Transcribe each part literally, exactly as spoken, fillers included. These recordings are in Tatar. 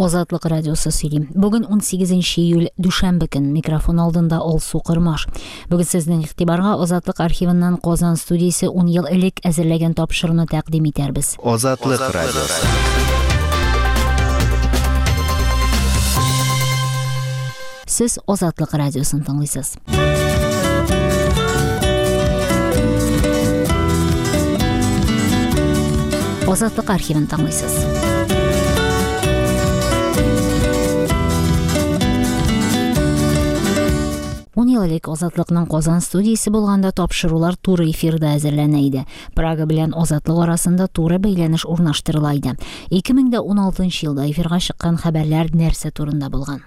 Азатлык радиосы сөйлим. Бүген он сигезенче июль дүшәмбе көн, микрофон алдында Алсу Кырмаш. Бүген сезнең игътибарга Азатлык архивыннан Казан студиясе он ел элек әзерләгән тапшыруны тәкъдим итәрбез. Азатлык радиосы. Сез Азатлык радиосын тыңлыйсыз. Азатлык архивын тыңлыйсыз. он ел элек Азатлыкның Казан студиясе булганда тапшырулар туры эфирда әзерләнә иде. Прага белән Азатлык арасында туры бәйләнеш урнаштырыла иде. ике мең он алтынчы елда эфирга чыккан хәбәрләр нәрсә турында булган?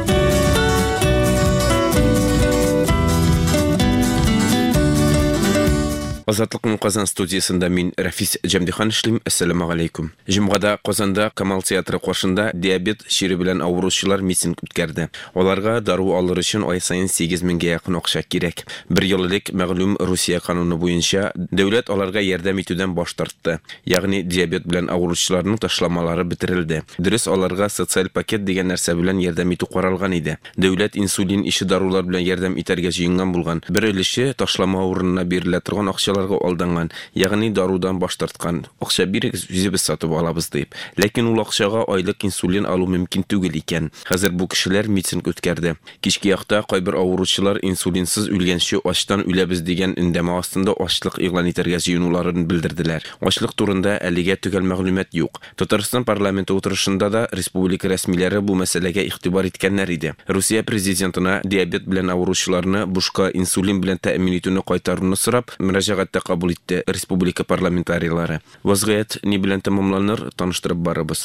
Азатлыкның Казан студиясында мин Рафис Җәмдихан эшлим. Ассаламу алейкум. Җомгада Казанда Камал театры каршында диабет шире белән авыручылар митинг үткәрде. Аларга дару алыр өчен ай сайын сигез меңгә якын акча кирәк. Бер ел элек мәгълүм Русия кануны буенча дәүләт аларга ярдәм итүдән баш тартты. Ягъни диабет белән авыручыларның ташламалары бетерелде. Дөрес, аларга социаль пакет дигән нәрсә белән ярдәм итү каралган иде. Дәүләт инсулин ише дарулар белән ярдәм итәргә җыенган булган. Бер өлеше ташлама урынына бирелә торган акча алданган, ягъни дарудан баш тарткан. Акча бирегез, үзебез сатып алабыз дип. Ләкин ул акчага айлык инсулин алу мөмкин түгел икән. Хәзер бу кешеләр митинг үткәрде. Кичке якта кайбер авыручылар инсулинсыз үлгәнче ачтан үләбез дигән индәмә астында ачлык игълан итәргә җыенуларын белдерделәр. Ачлык турында әлегә төгәл мәгълүмат юк. Татарстан парламенты утырышында да республика рәсмиләре бу мәсьәләгә игътибар иткәннәр иде. Русия президентына диабет белән авыручыларны бушка инсулин белән тәэмин итүне кайтаруны сорап мөрәҗәгать кабул итте республика парламентарийлары. Вазгыять ни белән тәмамланыр, таныштырып барыбыз.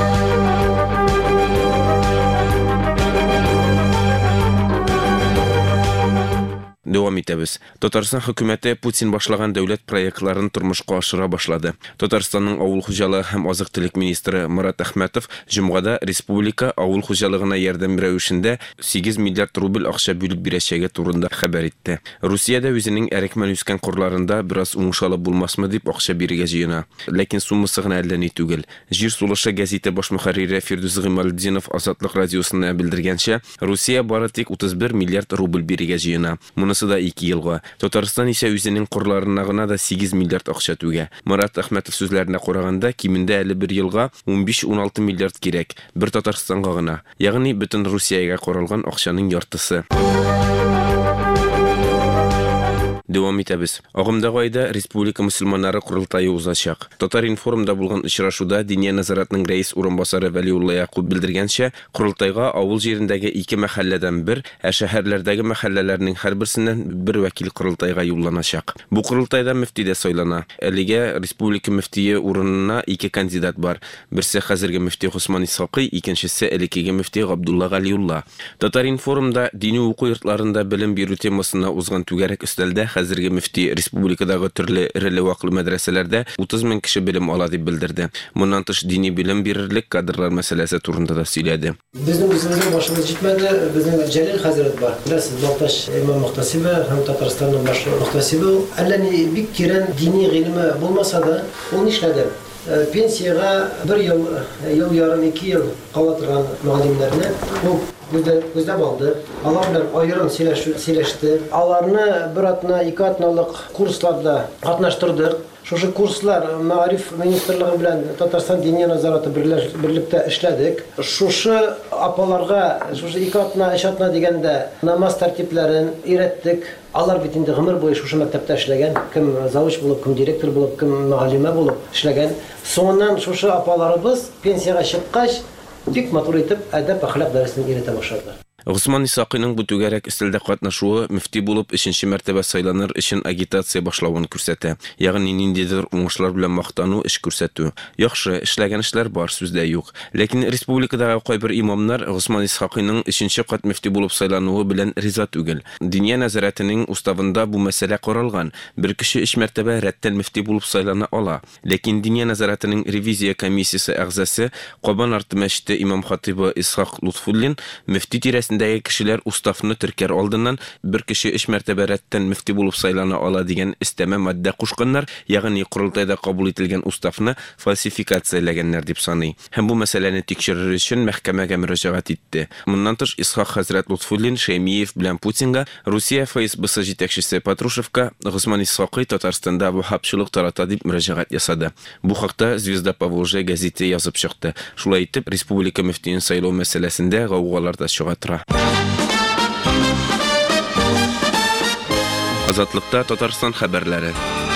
Дәвам итәбез. Татарстан хөкүмәте Путин башлаган дәүләт проектларын тормышка ашыра башлады. Татарстанның авыл хуҗалыгы һәм азык-төлек министры Мурат Әхмәтов җомгада республика авыл хуҗалыгына ярдәм рәвешендә сигез миллиард рубль акча бүлеп бирәчәге турында хәбәр итте. Русиядә үзенең әрекмән үскән курларында бераз уңышлы булмасмы дип акча бирергә җыена. Ләкин суммасы гына әллә ни түгел. Җир сулышы газеты баш мөхәррире Фирдус Гыймалдинов Азатлык радиосына белдергәнчә, Русия бары тик утыз бер миллиард рубль бирергә җыена. Да ике елга. Татарстан исә үзенең курларына гына да сигез миллиард акча түгә. Мурат Әхмәтов сүзләренә караганда, кимендә әле бер елга он биш - он алты миллиард кирәк. Бер Татарстанга гына. Ягъни бөтен Русиягә каралган акчаның яртысы. Дәвам итәбез. Агымдагы айда республика мөселманнары курылтайы узачак. Татар информда булган очрашуда Диния назаратның рәис урынбасары Вәлиулла Якуб белдергәнчә, курылтайга авыл җирендәге ике мәхәлләдән бер, ә шәһәрләрдәге мәхәлләләрнең һәрберсеннән бер вәкил курылтайга юлланачак. Бу курылтайда мөфти дә сайлана. Әлегә республика мөфтие урынына ике кандидат бар. Берсе хәзерге мөфти Госман Исхакый, икенчесе элекеге мөфти Габдулла Галиулла. Татар информда дини уку йортларында белем бирү темасына узган түгәрәк өстәлдә хәзерге мөфти республикадагы төрле ире-ваклы мәдрәсәләрдә утыз мең кеше белем ала дип белдерде. Моннан тыш дини белем бирерлек кадрлар мәсьәләсе турында да сөйләде. Безнең үзебезнең башыбыз җитмәде, безнең Җәлил хәзрәт бар. Беләсез, Балташ имам мөхтәсибе һәм Татарстанның баш мөхтәсибе. Әллә ни бик тирән дини гыйлеме булмаса да, ул нишләде? Пенсияга бер ел, ел ярым, ике ел кала торган мөгаллимнәрне ул күздә алды. Алар белән аерым сөйләште. Аларны бер атна, ике атналык курсларда катнаштырдык. Шушы курслар Мәгариф министрлыгы белән Татарстан дини назараты берлектә эшләдек. Шушы апаларга, шушы ике атна, өч атна дигәндә намаз тәртипләрен өйрәттек. Алар бит инде гомер буе шушы мәктәптә эшләгән, кем завуч булып, кем директор булып, кем мөгаллимә булып эшләгән. Соңыннан шушы апаларыбыз пенсияга чыккач, бик матур итеп әдәп әхлак дәресен өйрәтә башлады. Госман Исхакыйның бу түгәрәк өстәлдә катнашуы мөфти булып өченче мәртәбә сайланыр өчен агитация башлавын күрсәтә. Ягъни ниндидер уңышлар белән мактану, эш күрсәтү. Яхшы, эшләгән эшләр бар, сүздә юк. Ләкин республикадагы кайбер имамнар Госман Исхакыйның өченче кат мөфти булып сайлануы белән риза түгел. Диния назаратының уставында бу мәсьәлә каралган. Бер кеше өч мәртәбә рәттән мөфти булып сайлана ала. Ләкин Диния назаратының ревизия комиссиясе әгъзасы Кабан арты мәчете имам хатибы Исхак Лутфуллин мөфти тирәсендә ailesindagi kishilar ustavni tirkar oldindan bir kishi ish martabaratidan mufti bo'lib saylana oladigan istama modda qo'shganlar, ya'ni qurultayda qabul etilgan ustavni falsifikatsiyalaganlar deb sanay. Ham bu masalani tekshirish uchun mahkamaga murojaat etdi. Bundan tashqari Ishoq Hazrat Lutfullin Shaymiyev bilan Putinga Rossiya F S B yetakchisi Patrushevga G'usman Ishoqiy Tataristonda vahobchilik taratadi deb murojaat yasadi. Bu haqda Zvezda Povолжья gazeti yozib chiqdi. Shulay etib, respublika muftiyin saylov masalasida g'avg'olar tashqatira. Azatlıqda Tatariston xabarlari.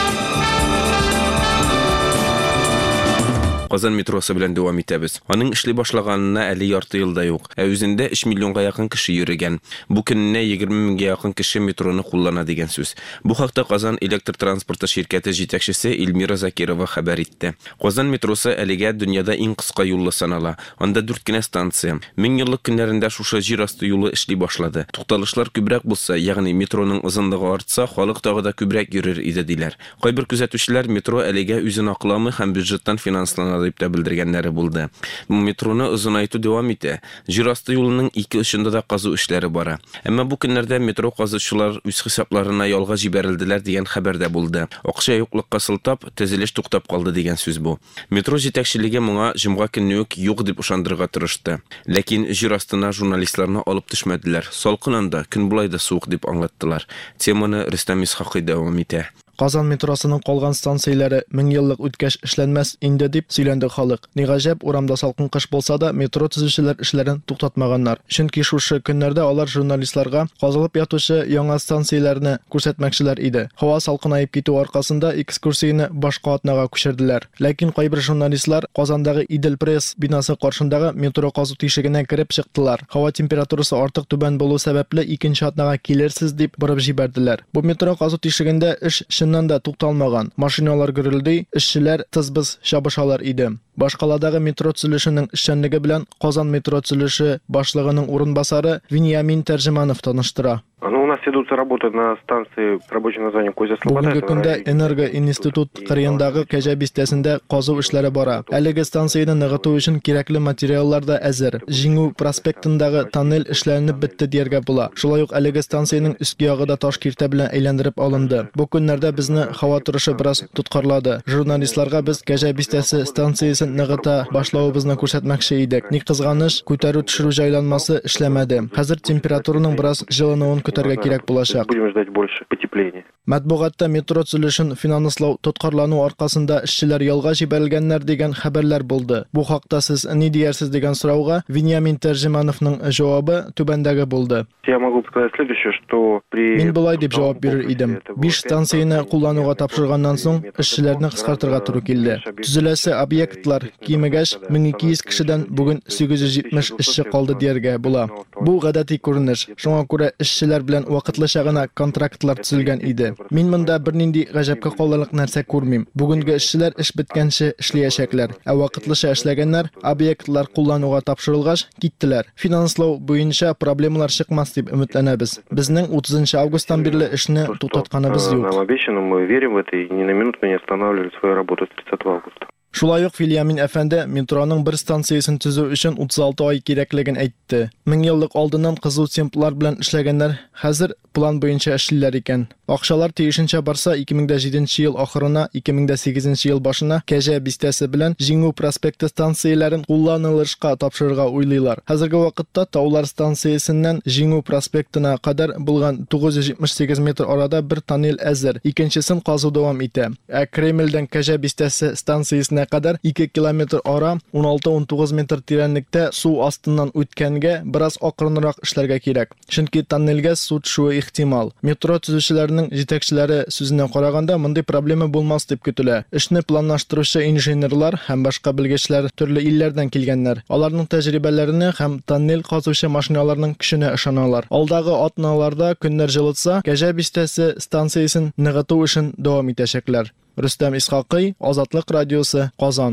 Qozon metrosi bilan davom etamiz. Uning ishli boshlaganına elli yartı yilda yo'q. O'zida uch millionga yaqin kishi yurgan. Bu kunni yigirma mingga yaqin kishi metroni kullanadi degan so'z. Bu haqda Qozon elektr transporti shirkati yetakchisi Elmira Zakirova xabar etdi. Qozon metrosi eliga dunyoda eng qisqa yo'lli sanala. Unda to'rt gina stansiya. Ming yillik kunlarida shusha yer yo'li ishli boshladi. To'xtalishlar ko'proq bo'lsa, ya'ni metroning uzunligi ortsa, xalq tog'ida ko'proq yurar edi dilar. Qo'ybir kuzatuvchilar metro eliga o'zini oqlami ham byudjetdan finanslanadi deb bildirganlari bo'ldi. Bu metroni uzunaytib davom etdi. Yer yo'lining ikki uchida da qazuv ishlari bor. Ammo bu kunlarda metro qazuvchilar o'z hisoblarini yo'lga jibarildilar degan xabarda bo'ldi. O'qisha yo'qlikqa siltab, tezilish to'xtab qoldi degan so'z bu. Metro yetakchiligi bunga jumga kunlik yo'q deb ishondirga turishdi. Lekin yer ostına jurnalistlarni olib tushmadilar. Solqinanda kun bulayda sovuq deb anglatdilar. Temani Rustam Ishoqiy davom etdi. Qozon metrosining qolgan stansiyalari ming yillik o'tkash ishlanmas indi deb сөйләнде xalq. Nig'ajab uramda salqin qish bo'lsa-da metro tuzuvchilar ishlarini to'xtatmaganlar. Chunki shu kunlarda ular jurnalistlarga qozilib yotuvchi yangi stansiyalarni ko'rsatmoqchilar edi. Havo salqinayib ketuv orqasida ekskursiyani boshqa atnaga ko'chirdilar. Lekin qo'ybir jurnalistlar Qozondagi Idil Press binosi qarshısındagi metro qozuv teshigidan kirib chiqdilar. Havo temperaturasi ortiq tuban bo'luv sababli ikkinchi atnaga kelersiz deb burib jibardilar. Bu metro qozuv teshigida ish Şundan da to'xtalmagan. Mashinalar girildi, ishchilar tizbiz shabashalar edi. Boshqalardagi metro tuzilishinin ishchanligi bilan Qozon metro tuzilishi boshlig'ining o'rinbosari Vinyamin Tarjimanov tanishtira. Ну, у нас ведутся работы на станции рабочее название Козя-Слобода. Bugungi kunda Energo institut qiriyindagi Kaja bistasida qozuv ishlari bor. Aliga stansiyani nig'ituv uchun kerakli materiallar da azir. Jingu prospektindagi tonnel ishlanib bitdi derga bo'la. Shulay yo'q aliga stansiyaning ustki yog'ida tosh kirta bilan aylantirib olindi. Bu kunlarda bizni havo turishi biroz tutqarladi. Jurnalistlarga biz Kaja bistasi stansiyasini nig'ita boshlovimizni ko'rsatmoqchi edik. Ni qizg'anish, ko'taruv tushiruv joylanmasi ishlamadi. Hozir temperaturaning biroz jilini ko'targa kerak bo'lashaq. Будем ждать больше потепления. Matbuotda metro tuzilishini finanslov to'xtatlanuv orqasida ishchilar yo'lga jibarilganlar degan xabarlar bo'ldi. Bu haqda siz ne deyarsiz degan so'rovga Vinyamin Tarjimanovning javobi tubandagi bo'ldi. Я могу сказать следующее, что при Men bulay deb javob berar edim. besh stansiyani qo'llanuvga topshirgandan so'ng ishchilarni qisqartirga to'g'ri keldi. Tuzilasi obyektlar kiyimigash ming ikki yuz kishidan bugun sakkiz yuz yetmish ishchi qoldi derga bo'la. Bu g'adatiy ko'rinish. Shunga ko'ra ishchilar bilan vaqtinchagina kontraktlar tuzilgan edi. Men bunda bir nindi g'ajabga qo'lliq narsa ko'rmayman. Bugungi ishchilar ish bitgancha ishlayashaklar. Vaqtincha ishlaganlar obyektlar qo'llanuvga topshirilgach ketdilar. Finanslov bo'yicha problemalar chiqmas deb umidlanamiz. Bizning o'ttizinchi avgustdan beri ishni to'xtatganimiz yo'q. Нам обещано, мы верим в это и ни на минуту не останавливали свою работу с тридцатого августа. Shulay yo'q Vilyamin afandi metroning bir stansiyasini tuzuv uchun o'ttiz olti oy kerakligini aytdi. ming yillik oldindan qizil templar bilan ishlaganlar hozir plan bo'yicha ishlaylar ekan. Oqshalar teyishincha borsa ikki ming yettinchi yil oxirina ikki ming sakkizinchi yil boshina Kaja bistasi bilan Jingu prospekti stansiyalarini qo'llanilishga topshirishga o'ylaylar. Hozirgi vaqtda Tavlar stansiyasidan Jingu prospektina qadar bo'lgan to'qqiz yuz yetmish sakkiz metr orada bir tonnel azir, ikkinchisi qazuv davom etadi. Kremldan Kaja bistasi stansiyasina qadar ikki kilometr ora o'n olti o'n to'qqiz metr teranlikda suv ostidan o'tganga biroz oqrinroq ishlarga kerak. Chunki tonnelga suv tushishi ehtimol. Metro tuzuvchilarining yetakchilari so'zidan qaraganda bunday problema bo'lmas deb kutiladi. Ishni planlashtiruvchi injenerlar ham boshqa bilgichlar turli illardan kelganlar. Ularning tajribalarini ham tonnel qazuvchi mashinalarning kuchini ishonalar. Oldagi atnalarda kunlar jilitsa, Kaja bistasi stansiyasini nig'ituv uchun davom etashaklar. Rustam Ishoqiy, Ozodlik radiosi, Qozon.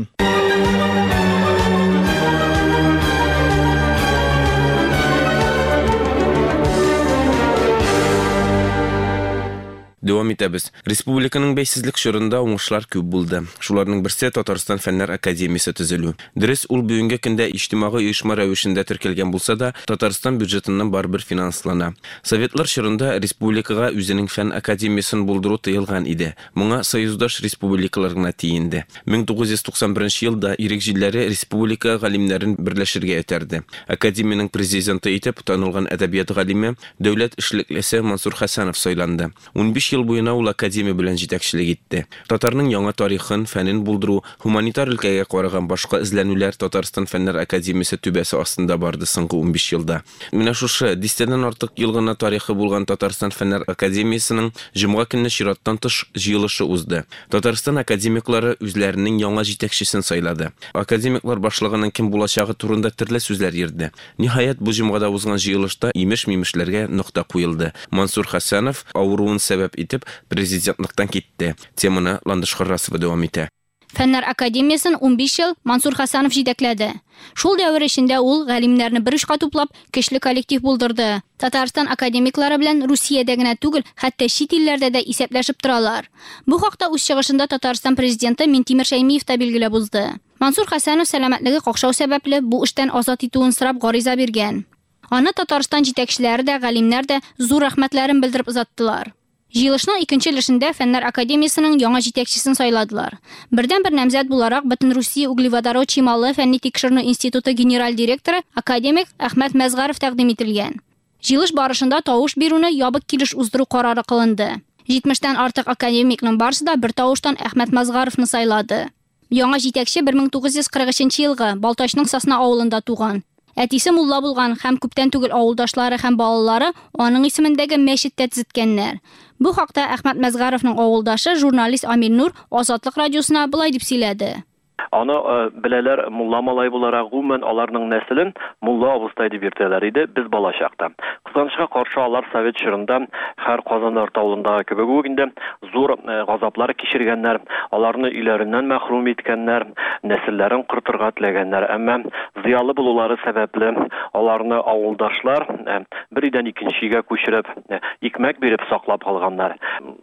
Devam etәбез. Республиканың бәйсезлек чорында уңышлар күп булды. Шуларның берсе Татарстан фәннәр академиясе төзелү. Дөрес, ул бүгенге көндә иҗтимагый оешма рәвешендә теркәлгән булса да, Татарстан бюджетыннан барбер финанслана. Советлар чорында республикага үзенең фән академиясын булдыру тыелган иде. Моңа союздаш республикалар гына тиенде. мең тугыз йөз туксан беренче елда ирек җилләре республика галимнәрен берләшергә этәрде. Академияның президенты итеп танылган әдәбият галиме, дәүләт эшлеклесе Мансур Хәсәнов сайланды. унбиш ел буена ул академия белән җитәкчелек итте. Татарның яңа тарихын, фәнен булдыру, гуманитар өлкәгә караган башка эзләнүләр Татарстан фәннәр академиясе түбәсе астында барды соңгы унбиш елда. Менә шушы дистәдән артык ел гына тарихы булган Татарстан фәннәр академиясының җомга көнне чираттан тыш җыелышы узды. Татарстан академиклары үзләренең яңа җитәкчесен сайлады. Академиклар башлыгының кем булачагы турында төрле сүзләр йөрде. Ниһаять бу җомгада узган җыелышта имеш-мимешләргә нокта куелды. Мансур Хәсәнов авыруын сәбәп итеп президентлыктан китте. Теманы Ландыш Харрасова дәвам итә. Фәннәр академиясын унбиш ел Мансур Хәсәнов җитәкләде. Шул дәвер эчендә ул галимнәрне бер ишкә туплап, көчле коллектив булдырды. Татарстан академиклары белән Русиядә генә түгел, хәтта чит илләрдә дә исәпләшеп торалар. Бу хакта үз чыгышында Татарстан президенты Минтимер Шәймиев та билгеләп узды. Мансур Хәсәнов сәламәтлеге какшау сәбәпле бу эштән азат итүен сорап гариза биргән. Аны Татарстан җитәкчеләре дә, галимнәр дә зур рәхмәтләрен белдереп озаттылар. Җыелышның икенче өлешендә Фәннәр академиясының яңа җитәкчесен сайладылар. Бердән-бер намзәт буларак Бөтен Русия углеводород чималы фәнни тикшерү институты генераль директоры академик Әхмәт Мәзгаров тәкъдим ителгән. Җыелыш барышында тавыш бирүне ябык килеш уздыру карары кылынды. җитмештән артык академикның барысы да бер тавыштан Әхмәт Мәзгаровны сайлады. Яңа җитәкче мең тугыз йөз кырык өченче елгы Балтачның Сосна авылында туган. Әтисе мулла булган һәм күптән түгел авылдашлары һәм балалары аның исемендәге мәчеттә төзеткәннәр. Бу хакта Әхмәт Мәзгаровның авылдашы журналист Амир Нур Азатлык радиосына булай дип сөйләде. Аны беләләр мулла малай буларак гомумән аларның нәселен мулла абыстай дип йөртәләр иде без балачакта. Кызганычка каршы алар Совет чорында һәр Казан авылындагы кебек үк инде зур газаплар кичергәннәр, аларны өйләреннән мәхрүм иткәннәр, нәселләрен кыртырга теләгәннәр, әмма зыялы булулары сәбәпле аларны авылдашлар бер өйдән икенчегә күчереп, икмәк биреп саклап калганнар.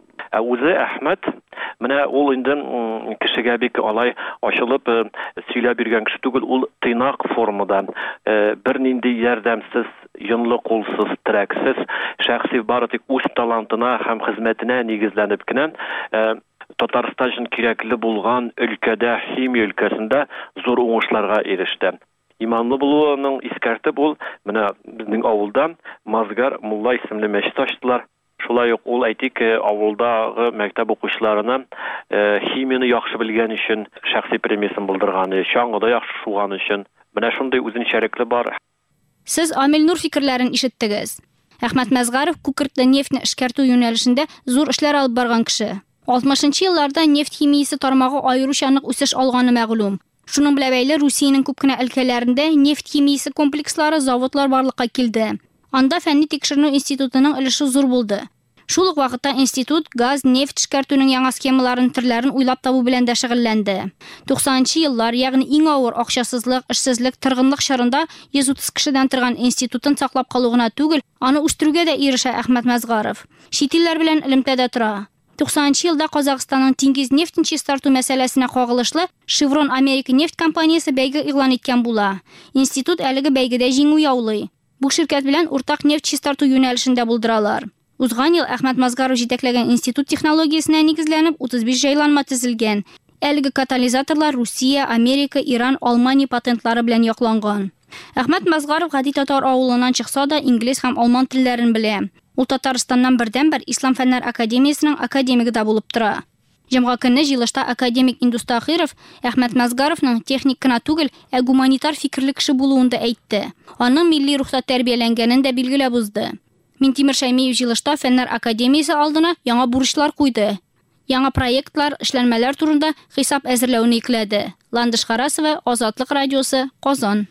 Үзе Әхмәт менә ул инде кешегә бик алай ачылып сөйләп биргән кеше түгел, ул тыйнак формада, бер нинди ярдәмсез, йонлы кулсыз, терәксез, шәхси бары тик үз талантына һәм хезмәтенә нигезләнеп кенә Татарстан өчен кирәкле булган өлкәдә, химия өлкәсендә зур уңышларга иреште. Иманлы булуының искәртеп ул менә безнең авылда Мазгар мулла исемле мәчет ачтылар. Шулай ук ул әйтик авылдагы мәктәп укучыларына химияны яхшы белгән өчен шәхси премиясын булдырганы, чаңгыда яхшы шуган өчен менә шундый үзенчәлекле бар. Сез Амил Нур фикерләрен ишеттегез. Әхмәт Мәзгаров күкертле нефтьне эшкәртү юнәлешендә зур эшләр алып барган кеше. алтмышынчы елларда нефть химиясе тармагы аеруча нык үсеш алганы мәгълүм. Шуның белән бәйле Русиянең күп кенә өлкәләрендә нефть химиясе комплекслары, заводлар барлыкка килде. Анда фәнни тикшерү институтының өлеше зур булды. Шул ук вакытта институт газ, нефть эшкәртүнең яңа схемаларын, төрләрен уйлап табу белән дә шөгыльләнде. туксанынчы еллар, ягъни иң авыр акчасызлык, эшсезлек, тыргынлык чорында йөз утыз кешедән торган институтын саклап калуына түгел, аны үстерүгә дә ирешә Әхмәт Мәзгаров. Чит илләр белән элемтәдә тора. туксанынчы елда Казакъстанның Тиңгиз нефтен чистарту мәсьәләсенә кагылышлы Chevron America нефть компаниясе бәйге игълан иткән була. Институт әлеге бәйгедә җиңү яулый. Бу ширкәт белән уртак нефть чистарту юнәлешендә булдыралар. Узган ел Әхмәт Мәзгаров җитәкләгән институт технологиясенә нигезләнеп утыз биш җайланма төзелгән. Әлеге катализаторлар Русия, Америка, Иран, Алмания патентлары белән якланган. Әхмәт Мәзгаров гади татар авылыннан чыкса да инглиз һәм алман телләрен белә. Ул Татарстаннан бердән-бер Ислам фәннәр академиясенең академиги да булып тора. Җомга көнне җыелышта академик Индус Тахиров Әхмәт Мәзгаровның техник кына түгел, ә гуманитар фикерле кеше булуын да әйтте. Аның милли рухта тәрбияләнгәнен дә билгеләп узды. Минтимер Шәймиев җыелышта Фәннәр академиясе алдына яңа бурычлар куйды. Яңа проектлар, эшләнмәләр турында хисап әзерләүне икләде. Ландыш Харрасова, Азатлык радиосы, Казан.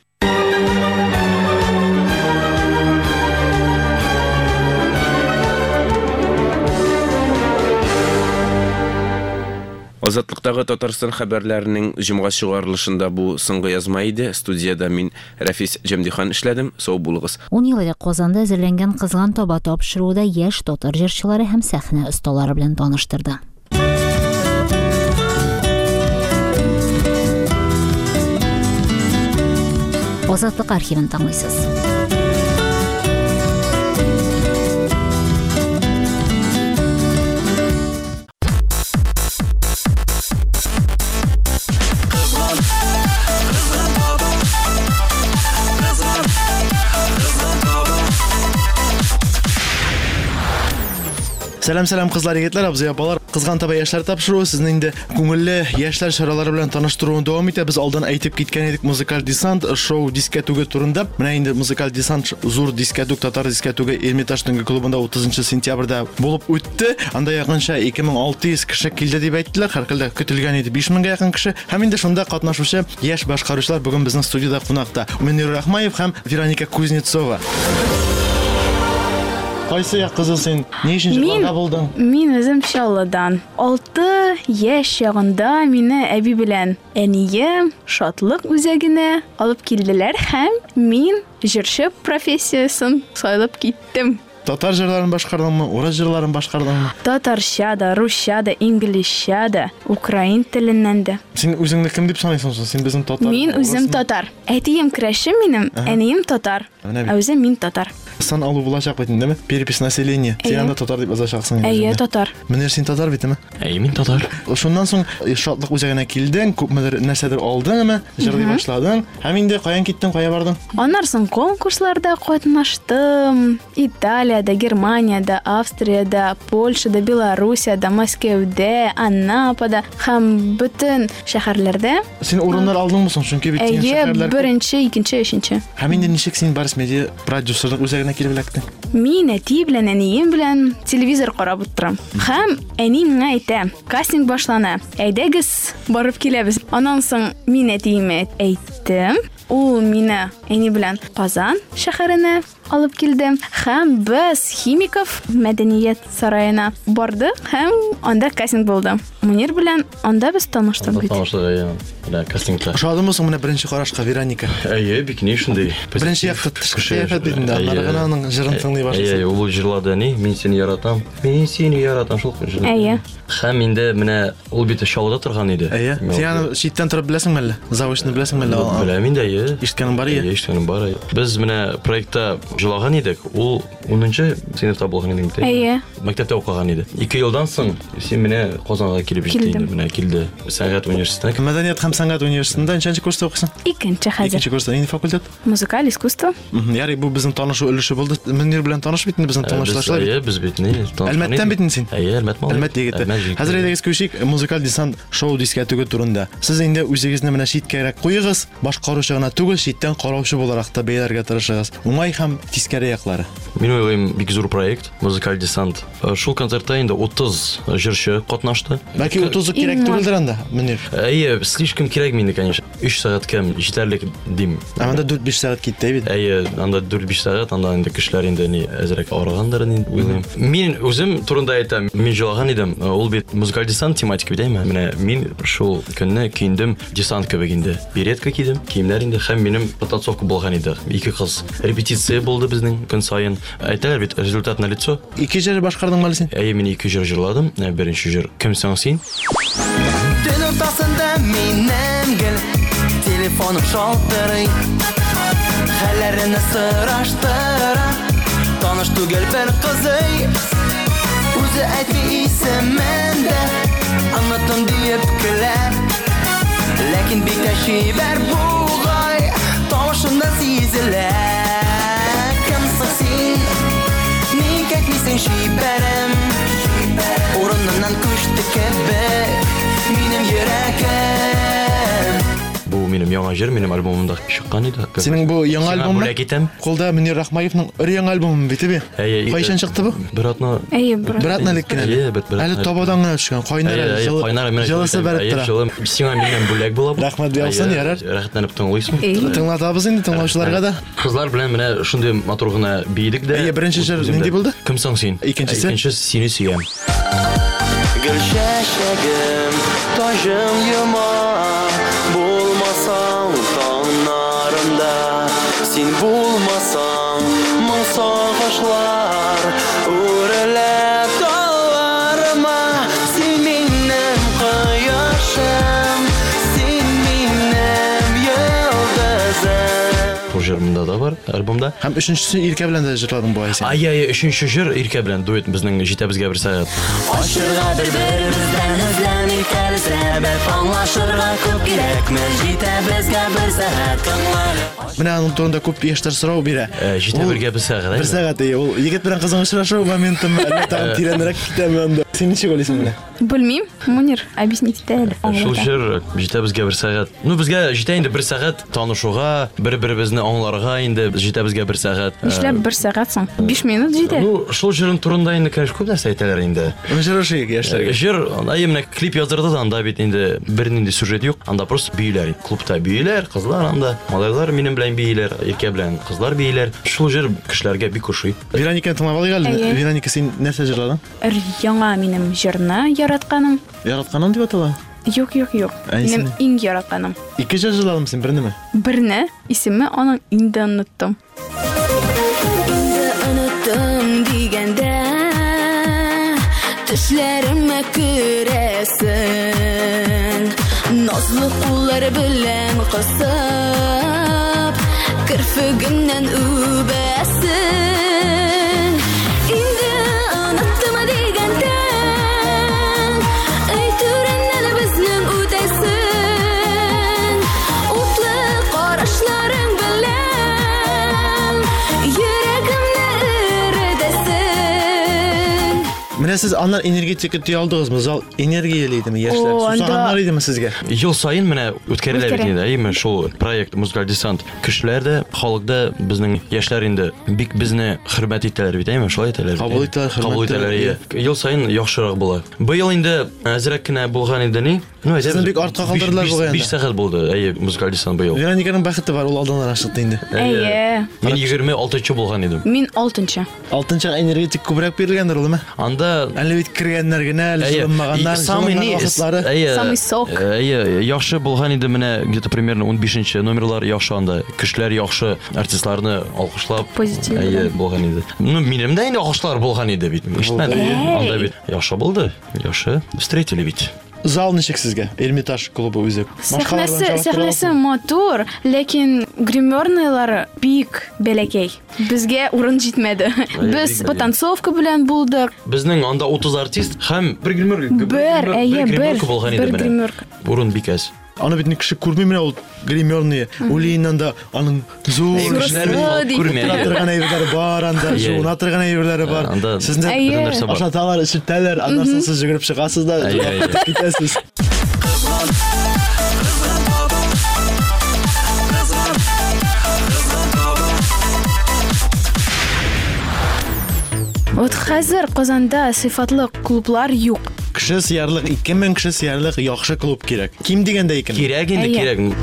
Азатлыктагы Татарстан хәбәрләренең җомга чыгарылышында бу соңгы язма иде. Студияда мин Рафис Җәмдихан эшләдем. Сау булыгыз. ун ел элек Казанда әзерләнгән Кызган таба тапшыруда яшь татар җырчылары һәм сәхнә осталары белән таныштырды. Азатлык архивын тыңлыйсыз. Сәлам сәлам кызлар, егетләр, абзый апалар. Кызган таба яшьләр тапшыруы сезнең инде күңелле яшьләр чаралары белән таныштыруын дәвам итә. Без алдан әйтеп киткән идек музыкаль десант шоу дискәтүге турында. Менә инде музыкаль десант зур дискәтүг татар дискәтүге Эрмитаж төнге клубында утызынчы сентябрьдә булып үтте. Анда якынча ике мең алты йөз кеше килде дип әйттеләр. Һәркелдә көтелгән иде биш меңгә якын кеше. Һәм инде шунда катнашучы яшь башкаручылар бүген безнең студияда кунакта. Мөнир Рахмаев һәм Вероника Кузнецова. Кайсы як кызы син? Ни өчен җырларга булдың? Мин үзем Чаллыдан. алты яшь ягында мине әби белән әнием шатлык үзәгенә алып килделәр һәм мин җырчы профессиясын сайлап киттем. Татар җырларын башкардыңмы, урыс җырларын башкардыңмы? Татарча да, русча да, инглизчә да, украин теленнән дә. Син үзеңне кем дип саныйсың? Син безнең татар. Мин үзем татар. Әтием көрәшче минем, әнием татар. Ә үзем мин татар. Сан алу булачак бит инде, перепись населения. Син анда татар дип язачаксың. Әйе, татар. Менә син татар битме? Әйе, мин татар. Шуннан соң шатлык үзәгенә килдең, күпмедер нәрсәдер алдыңмы? Җырлый башладың. Һәм инде каян киттең, кая бардың? Аннан соң конкурсларда катнаштым. Италиядә, Германиядә, Австриядә, Польшада, Белоруссиядә, Мәскәүдә, Анапада һәм бөтен шәһәрләрдә. Син урыннар алдыңмы соң? Чөнки бит син Әйе, шәһәрләр. беренче, икенче, өченче. Һәм инде ничек син Барс медиа продюсерлык үзәгенә килеп эләктең? Мин әти белән әнием белән телевизор карап утырам. Һәм әни миңа әйтә, кастинг башлана. Әйдәгез, барып киләбез. Аннан соң мин әтиемә әйттем. Ул мине әни белән Казан шәһәренә алып килде. Һәм без Химиков мәдәният сараена бардык һәм анда кастинг булды. Мөнир белән анда без таныштык бит. Таныштык, әйе. Менә кастингта. Ошадымы соң менә беренче карашка Вероника? Әйе, бик ни шундый. Беренче якты кыяфәт бит инде. Аннары аның җырын тыңлый башлый. Әйе, ул җырлады ни, мин сине яратам. Мин сине яратам шул җыр. Әйе. Һәм инде менә ул бит Чаллыда торган иде. Әйе. Син аны читтән торып беләсеңме әллә? Завышны беләсеңме әллә? Беләм инде, әйе. Ишеткәнең бар ие? Ишеткәнем бар. Без менә проектта җырлаган идек. Ул унынчы сыйныфта булган иде. Әйе. Мәктәптә укыган иде. ике елдан соң син менә Казанга килеп җитте инде. Менә килде. Сәнгать университетына. Мәдәният һәм сәнгать университетында ничәнче курста укыйсың? Икенче хәзер. Икенче курста, нинди факультет? Музыкаль искусство. Ярый, бу безнең танышу өлеше булды. Мөнир белән таныш бит инде безнең танышлашлар. Әйе, без бит ни. Әлмәттән бит син? Әйе, Әлмәт малай. Әлмәт егете. Хәзер әйдәгез күчик музыкаль десант шоу дискәтүге турында. Сез инде үзегезне менә читкәрәк куйыгыз, башкаручы гына түгел, читтән караучы буларак та бәяләргә тырышыгыз. Уңай һәм тискәре яклары. Мин уйлыйм, бик зур проект, музыкаль десант. Шул концертта инде утыз җырчы катнашты. Бәлки утыз кирәк түгелдер анда, Мөнир. Әйе, слишком кирәк мине, конечно. өч сәгать кем җитәрлек дим. Анда дүрт-биш сәгать китте бит. Әйе, анда дүрт-биш сәгать, анда инде кешеләр инде ни әзрәк арыгандыр дип уйлыйм. Мин үзем турында әйтәм, мин җылаган идем. Ул бит музыкаль десант тематика бит, әйме? Менә мин шул көнне киендем десант кебек инде. Беретка кидем, киемнәр инде һәм минем потасовка булган иде. Ике кыз. Репетиция булды безнең көн саен. Әйтәләр бит, результат на лицо. Ике җыр башкардың мәле син? Әйе, мин ике җыр җырладым. Беренче җыр Кем соң син? Төн уртасында минем гел телефоным шалтырый. Хәлләрне сораштыра. Таныш түгел бер кызый. Үзе әйтми исемен дә аңлатам диеп көлә. Ләкин бик тә шибәр бугай, тавышында сизелә. Кем соң син? Ник әйтмисең шибәрем? Урынымнан күчте кебек минем йөрәгем. Бу минем яңа җыр, минем альбомымда чыккан иде. Синең бу яңа альбомың? Бүләк итәм. Кулда Мөнир Рахмаевның өр-яңа альбомы бит бит. Кайчан чыкты бу? Бер атна. Әйе, бер. Бер атналык кенә. Әйе, бит бер. Әле табадан гына төшкән. Кайнар җылы. Кайнар менә. Җылысы бәреп тора. Җылы. Сиңа минем бүләк була бу. Рәхмәт бирәсен, ярар. Рәхәтләнеп тыңлыйсың. Тыңлатабыз инде тыңлаучыларга да. Кызлар белән менә шундый матур гына биедек дә. Әйе, беренче җыр нинди булды? Кем соң син? Икенчесе? Икенчесе Сине сөям. Gül şeşegim, tajım yuma bulmasan tanlarımda sen bulmasan mın sağışlar uğrele dallarıma sen benim kıyaşım sen benim yıldızım. Projerimde de var albümde. Hem üçüncüsü İrke bilen de jırladın bu ay sen. Ay ay üçüncü jır İrke bilen duet bizning Jitebizge bir saat. Aşırıga bir-birimizden izlenip sebep anlaşırga köp kerakmi Jitebizge bir saat kınları. Менә аның турында күп яшьләр сорау бирә. Jitebizge bir saat. Bir сәгать ул егет белән кызның очрашу моментын әллә тагын тирәнрәк китәме анда. Син ничек уйлыйсың менә? Белмим, Мунир, объяснить әле. Шул жыр Jitebizge bir saat. Ну безгә җитә инде bir saat танышуга, бер-беребезне аңларга инде Jitebizge bir saat. Нишләп bir saat соң? besh минут җитә. Ну, шул жырын турында инде конечно күп нәрсә әйтәләр инде. Очрашу яшьләргә. Жыр, ай менә клип яздырды да анда бит инде бер нинди сюжет юк. Анда просто бийләр. Клубта бийләр, кызлар анда. Малайлар минем белән бийләр, Ирке белән кызлар бийләр. Шул жыр кешеләргә бик ошый. Вероника тыңлап алыйк әле. Әйе. Вероника син нәрсә җырладың? Яңа минем җырны яратканым. Яратканың дип атала. Юк, юк, юк. Әйсене? Минем иң яратканым. Ике җыр җырладың син, бернеме? Берне, исеме аның инде оныттым. Инде оныттым дигәндә төшләремә күрәсең назлы куллар белән кысып кирфегеннән үбәсең инде оныттым дигәндә әйтүрәннән безнең үтәсең утлы карашларың белән йөрәгемне эредәсең. Менә сез аннан энергетика тыя алдыгызмы? Зал энергиялыйдымы яшьләр? О, анда- Сусаганнар идеме сезгә? Ел сайын менә үткәрелә бит Үткәрә. инде. Әйме шул проект Музыкаль десант. Кешеләр дә, халык да безнең яшьләр инде бик безне хөрмәт итәләр бит, әйме шулай итәләр. бит, Кабул әйме? итәләр, хөрмәт Кабул итәләр. итәләр, иә. Ел сайын яхшырак була. Быел инде әзрәк кенә булган иде ни? Ну, Сезне бик артка калдырдылар бугай besh инде. сәгать булды. Әйе, Музыкаль десант быел. Верониканың бәхете бар, ул алданнан ашыкты инде. Әйе. Мин егерме алтынчы булган идем. Мин алтынчы. Алтынчы энергетик күбрәк бирелгәндер ул, әме? Анда Әле бит кергәннәр генә, әле Әйе, җылынмаганнар, самый ни, җылынмаган вакытлары. әйе, Самый сок. Әйе, яхшы булган иде менә где-то примерно он бишенче номерлар яхшы анда. Кешеләр яхшы артистларны алкышлап. Позитив. Әйе, булган иде. Ну, минем дә инде алкышлар булган иде бит. Ишетмәдем. Әй. Анда бит яхшы булды. Яхшы встретили бит. Зал ничек сезгә? Эрмитаж клубы үзе. Сәхнәсе, сәхнәсе матур, ләкин гримерныйлары бик бәләкәй. Безгә урын җитмәде. Без бик потанцовка белән булдык. Безнең анда отыз артист һәм бер гример. Бер, әйе, бер. гримерка булган иде Бер менә. гримерка. Урын бик әз. Аны бит ни кеше күрми менә ул гримерный. Улиннан да аның зур Әйе, кешеләр бит Зурысы халык күрмәй. Тора торган әйберләре бар анда, Әйе. жуына торган әйберләре бар. Анда Сезне Әйе. бөтен нәрсә бар. ашаталар, ишетәләр, аннан соң сез йөгереп чыгасыз да Әйе, әйе. китәсез. Вот хәзер Казанда сыйфатлы клублар юк. Кеше сиярлык ике мең кеше сиярлык яхшы клуб кирәк. Ким дигәндә икән? Кирәк инде, Әйе. кирәк.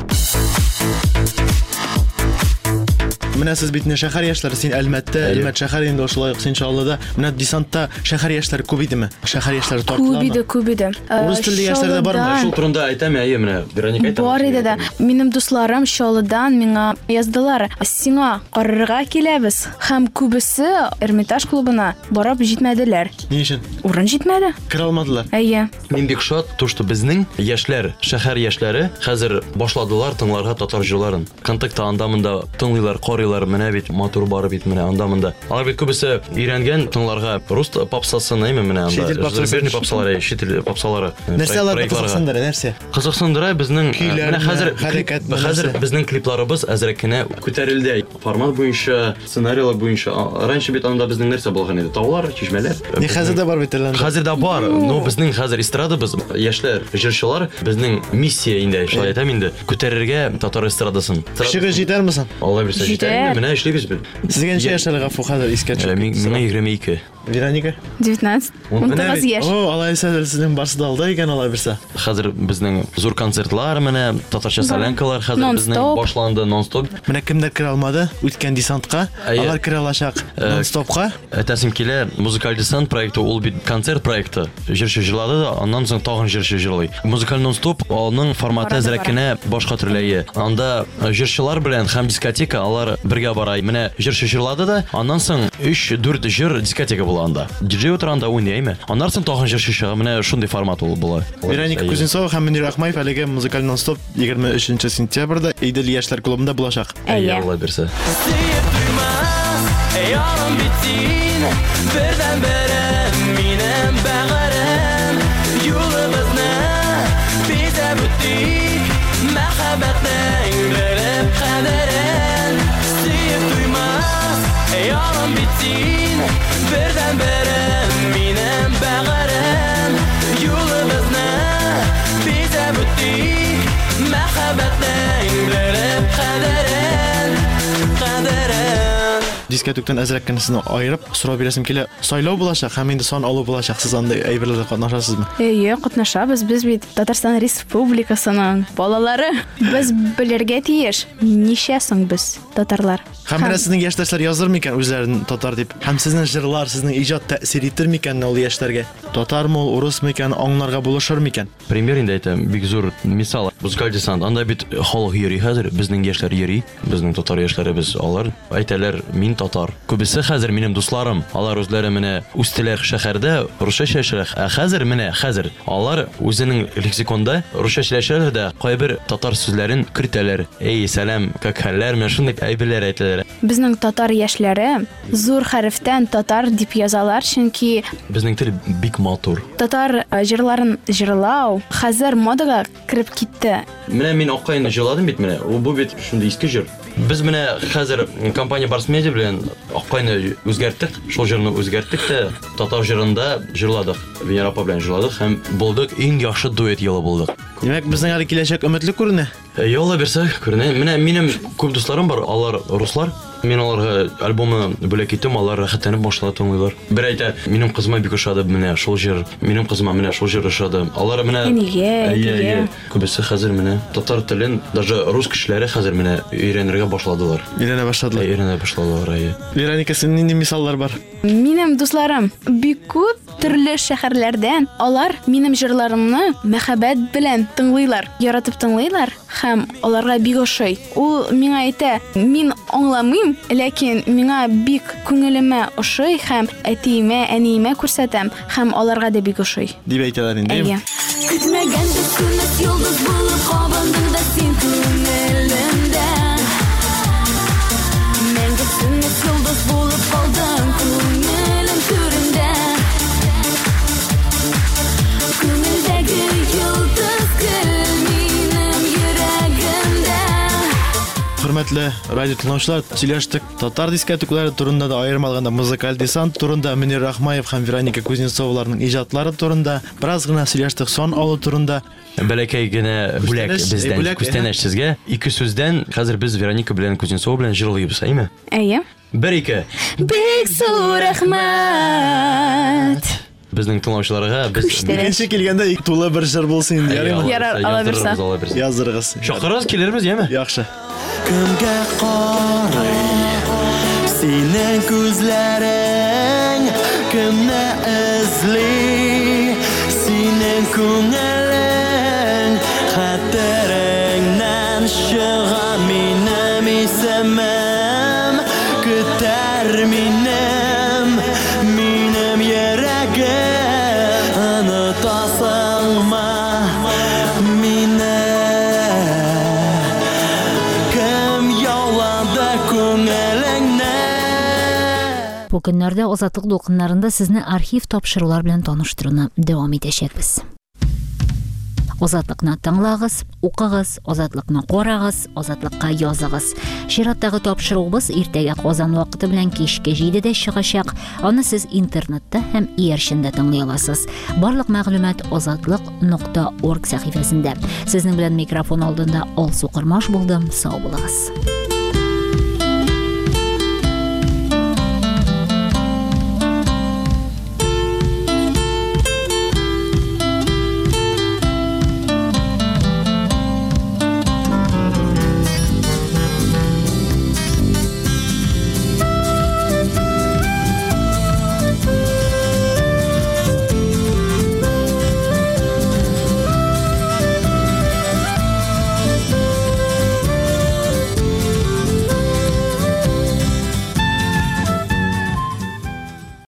Менә сез бит не шәһәр яшьләре, син Әлмәттә, Әйе. Әлмәт шәһәр инде ошылай ук син Чаллыда. Менә десантта шәһәр яшьләре күп идеме? Шәһәр яшьләре тартыламы? Күбиде, күбиде. Урыс телле яшьләрдә бармы? Чаллыдан- Шул турында әйтәм, әйе, менә Вероника әйтә. Бар иде дә. Минем дусларым Чаллыдан миңа яздылар. Сиңа карарга киләбез. Һәм күбесе Эрмитаж клубына барып җитмәделәр. Ни өчен? Урын җитмәде. Кирә алмадылар. Әйе. Мин бик шат, то что безнең яшьләр, шәһәр яшьләре хәзер башладылар тыңларга татар җырларын. Контакта анда-монда тыңлыйлар, карыйлар, менә бит матур бар бит менә анда-монда. Алар бит күбесе өйрәнгән тыңларга рус попсасын әйме менә анда. Шетел попсасы. Зарубежный попсалары, шетел попсалары. Нәрсә аларда проектларга. кызыксындыра, нәрсә? Кызыксындыра безнең Көйләр, менә хәзер хәрәкәт, хәзер нәрсә? безнең клипларыбыз әзрәк кенә күтәрелде. Формат буенча, сценарийлар буенча. Раньше бит анда безнең нәрсә булган иде? Таулар, чишмәләр. Ни хәзер дә бар бит әле. Хәзер дә бар, но безнең хәзер эстрадабыз, яшьләр, җырчылар, безнең миссия инде, шулай әйтәм инде, күтәрергә татар эстрадасын. Кешегә җитәрме соң? Алла бирсә Җитәр. җитәр. Менә эшлибез бит. Сезгә ничә яшьләр гафу хәзер искә Э, мин- Миңа егерме ике. Вероника? девятнадцать. он тоғыз яшь. О, алай сәлсезнең барсы да алда икән алай берсе. Хәзер безнең зур концертлар, менә татарча солянкалар хәзер безнең башланды нон-стоп. Менә кемдер керә алмады, үткән десантка, алар керә алачак нон-стопка. Әтәсем килә, музыкаль десант проекты, ул бит концерт проекты. Җырчы җырлады да, аннан соң тагын җырчы җырлый. Музыкаль нон-стоп аның форматы әзрәк кенә башка төрләе. Анда җырчылар белән һәм дискотека алар бергә бара. Менә җырчы җырлады да, аннан соң өч дүрт җыр дискотека була анда. Диджей утыранда уйныймы? Аннан соң тагын җырчы чыга. Менә шундый формат ул була. Вероника Кузнецова һәм Мөнир Ахмаев әлегә музыкаль нон-стоп егерме өченче сентябрьдә Идел яшьләр клубында булачак. Әйе, Алла берсе. Дискотектан әзрәк кенесен айырып, сорап бирәсем килә. Сайлау булачак һәм инде сан алу булачак. Сез анда әйберләрдә катнашасызмы? Әйе, катнашабыз. Без бит Татарстан Республикасының балалары. Без белергә тиеш. Ничә соң без татарлар? Һәм менә сезнең яшьтәшләр языр микән үзләрен татар дип? Һәм сезнең җырлар, сезнең иҗат тәэсир итер микән ул яшьләргә? Татармы ул, урыс микән, аңларга булышыр микән? Пример инде әйтәм, бик зур мисал. Музыкаль десант, анда бит халык йөри хәзер, безнең яшьләр йөри, безнең татар яшьләребез алар әйтәләр, мин татар. Күбесе хәзер минем дусларым, алар үзләре менә үстеләр шәһәрдә, русча сөйләшәләр. Ә хәзер менә хәзер алар үзенең лексиконда русча сөйләшәләр дә кайбер татар сүзләрен кертәләр. Эй, сәлам, как хәлләр, менә шундый әйберләр әйтәләр. Безнең татар яшьләре зур хәрефтән татар дип язалар, чөнки безнең тел бик матур. Татар җырларын җырлау хәзер модага кирип китте. Менә мин аккайны җырладым бит менә. Ул бу бит шундый иске җыр. Без менә хәзер компания Барс Медиа белән аккайны үзгәрттек, шул җырны үзгәрттек тә татар җырында җырладык. Венера апа белән җырладык һәм булдык, иң яхшы дуэт елы булдык. Димәк, безнең әле киләчәк өметле күренә. Ялла берсе күренә. Менә минем күп дусларым бар, алар руслар. Мин аларга альбомны бүләк иттем, алар рәхәтләнеп башлады тыңлыйлар. Бер әйтә, минем кызыма бик ошады менә шул җыр, минем кызыма менә шул җыр ошады. Алар менә әйе, күбесе хәзер менә татар телен, даже рус кешеләре хәзер менә өйрәнергә башладылар. Өйрәнә башладылар. Өйрәнә башладылар, әйе. Вероника, синең нинди мисаллар бар? Минем дусларым бик күп төрле шәһәрләрдән, алар минем җырларымны мәхәббәт белән тыңлыйлар, яратып тыңлыйлар һәм аларга бик ошый. Ул миңа әйтә, мин аңламыйм, ләкин миңа бик күңелемә ошый һәм әтиемә, әниемә күрсәтәм һәм аларга да бик ошый. Дип әйтәләр инде. Әйе. Көтмәгәндә күмәс йолдыз булып кабындың да син күңелемдә. Мәңге күмәс йолдыз булып калдың күңелем түрендә. Күңелдәге йолдыз гөл минем йөрәгемдә. Хөрмәтле радио тыңлаучылар, сөйләштек татар дискотеклары турында да, аерым алганда музыкаль десант турында, Мөнир Ахмаев һәм Вероника Кузнецоваларның иҗатлары турында, бераз гына сөйләштек сон алу турында. Бәләкәй генә бүләк бездән күстәнәш сезгә. Ике сүздән хәзер без Вероника белән Кузнецова белән җырлыйбыз, әйме? Әйе. Бер ике. Бик зур рәхмәт. Безнең тыңлаучыларга без икенче килгәндә тулы бер җыр булсын инде, ярыймы? Ярар, ала берсе. Язырыгыз. Шакырыз килербез, яме? Яхшы. Кемгә карый синең күзләрең, кемне эзли синең күңелең, хәтереңнән чыга минем исемем, көтәр минем, минем йөрәгем, онытасыңмы мине? Бу көннәрдә Азатлык дулкыннарында сезне архив тапшырулар белән таныштыруны дәвам итәчәкбез. Азатлыкны тыңлагыз, укыгыз, Азатлыкны карагыз, Азатлыкка языгыз. Чираттагы тапшыруыбыз иртәгә Казан вакыты белән кичке җидедә чыгачак. Аны сез интернетта һәм иярчендә тыңлый аласыз. Барлык мәгълүмат азатлык нокта орг сәхифәсендә. Сезнең белән микрофон алдында Алсу Кырмаш булдым. Сау булыгыз.